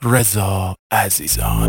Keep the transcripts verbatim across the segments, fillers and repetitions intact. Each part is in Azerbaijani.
رضا عزیزان.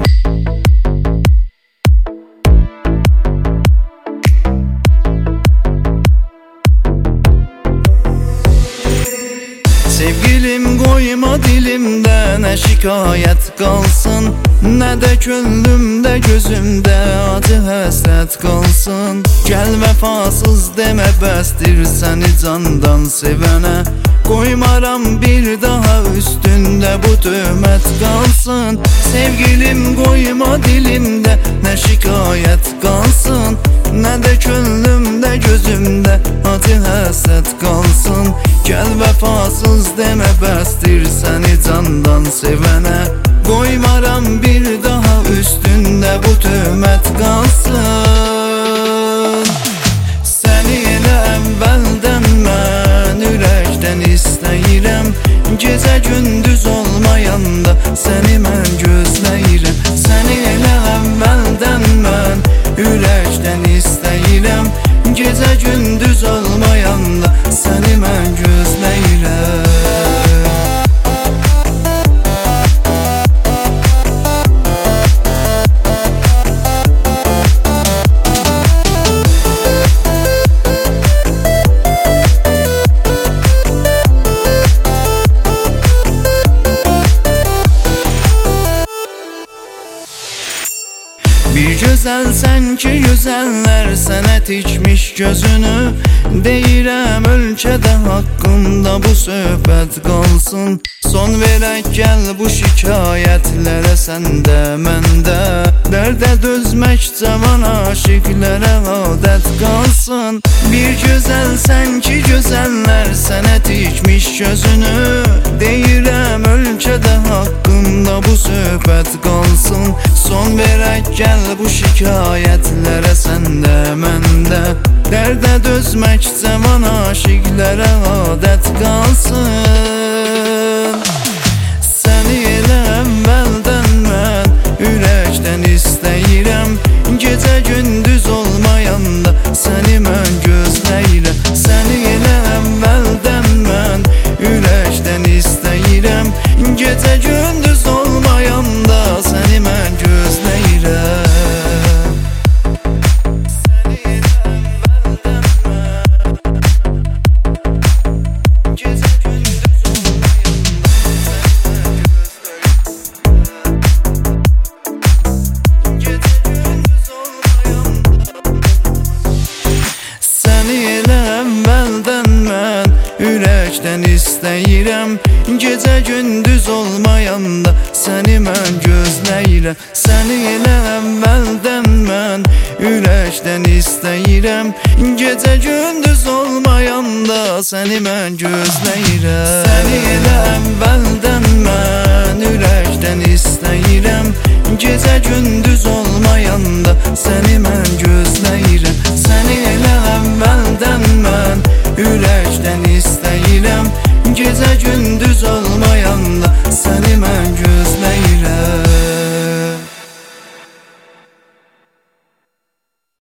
Sevgilim koyma dilimde, ne şikayet kalsın, ne de gönlümde gözümde acı həsrət kalsın. Gel vefasız deme bəsdir seni candan sevene, koymaram bir daha üstünde bu töhmət kalsın. Sevgilim koyma dilimde, ne şikayet kalsın, ne de gönlümde gözümde acı həsrət kalsın. Gel vefasız deme bəsdir seni candan sevene, koymaram bir daha üstünde bu töhmət kalsın. Seni elə əvvəldən mən ürəkdən istəyirəm, gecə gündüz olmayanda seni mən gözləyirəm. Seni elə əvvəldən mən ürəkdən istəyirəm, gecə gündüz olmayanda seni mən gözləyirəm. Bir gözəlsən ki, gözəllər sənə tikmiş gözünü, deyirəm ölkədə haqqında bu söhbət qalsın. Son verək gəl bu şikayətlərə səndə, məndə, dərdə dözmək cavan aşiqlərə adət qalsın. Bir gözəlsən ki, gözəllər sənə tikmiş gözünü, deyirəm ölkədə haqqında bu söhbət qalsın. Son verək gəl bu şikayətlərə səndə, məndə, dərdə dözmək cavan aşiqlərə adət qalsın. Səni elə əvvəldən mən ürəkdən istəyirəm, gecə gündüz olmayanda səni mən gözləyirəm. Səni elə əvvəldən mən ürəkdən istəyirəm, gecə gündüz olmayanda səni mən gözləyirəm. Ürəkdən istəyirəm, gecə gündüz olmayanda səni mən gözləyirəm. Səni elə əvvəldən mən ürəkdən istəyirəm, gecə gündüz olmayanda səni mən gözləyirəm. Səni elə əvvəldən mən ürəkdən istəyirəm, gecə gündüz olmayanda səni mən gözləyirəm. Səni elə əvvəldən mən ürəkdən istəyirəm, gecə gündüz olmayanda səni mən gözləyirəm.